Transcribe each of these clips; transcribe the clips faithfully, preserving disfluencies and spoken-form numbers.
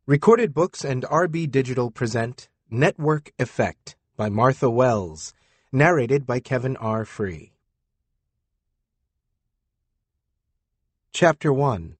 Recorded Books and R B Digital present Network Effect by Martha Wells, narrated by Kevin R. Free. Chapter one.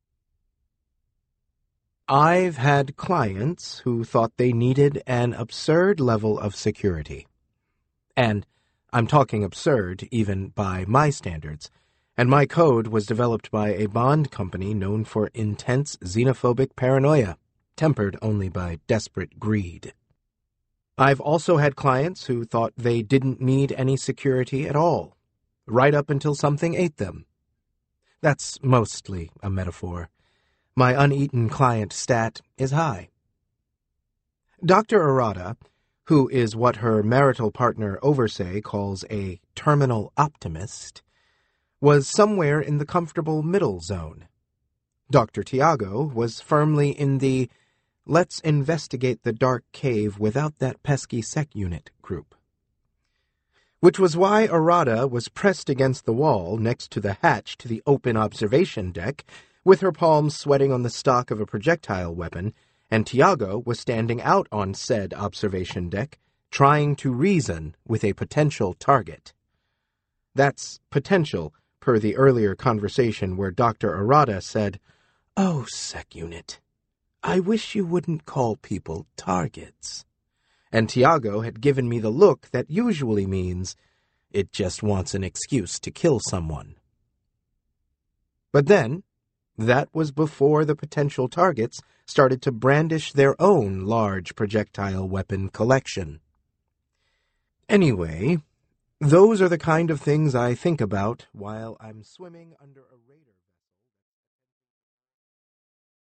I've had clients who thought they needed an absurd level of security. And I'm talking absurd even by my standards, and my code was developed by a bond company known for intense xenophobic paranoia, tempered only by desperate greed. I've also had clients who thought they didn't need any security at all, right up until something ate them. That's mostly a metaphor. My uneaten client stat is high. Doctor Arata, who is what her marital partner Oversay calls a terminal optimist, was somewhere in the comfortable middle zone. Doctor Tiago was firmly in the let's investigate the dark cave without that pesky sec unit group. Which was why Arata was pressed against the wall next to the hatch to the open observation deck, with her palms sweating on the stock of a projectile weapon, and Tiago was standing out on said observation deck, trying to reason with a potential target. That's potential, per the earlier conversation where Doctor Arata said, "Oh, sec unit, I wish you wouldn't call people targets." And Tiago had given me the look that usually means it just wants an excuse to kill someone. But then, that was before the potential targets started to brandish their own large projectile weapon collection. Anyway, those are the kind of things I think about while I'm swimming under a radar.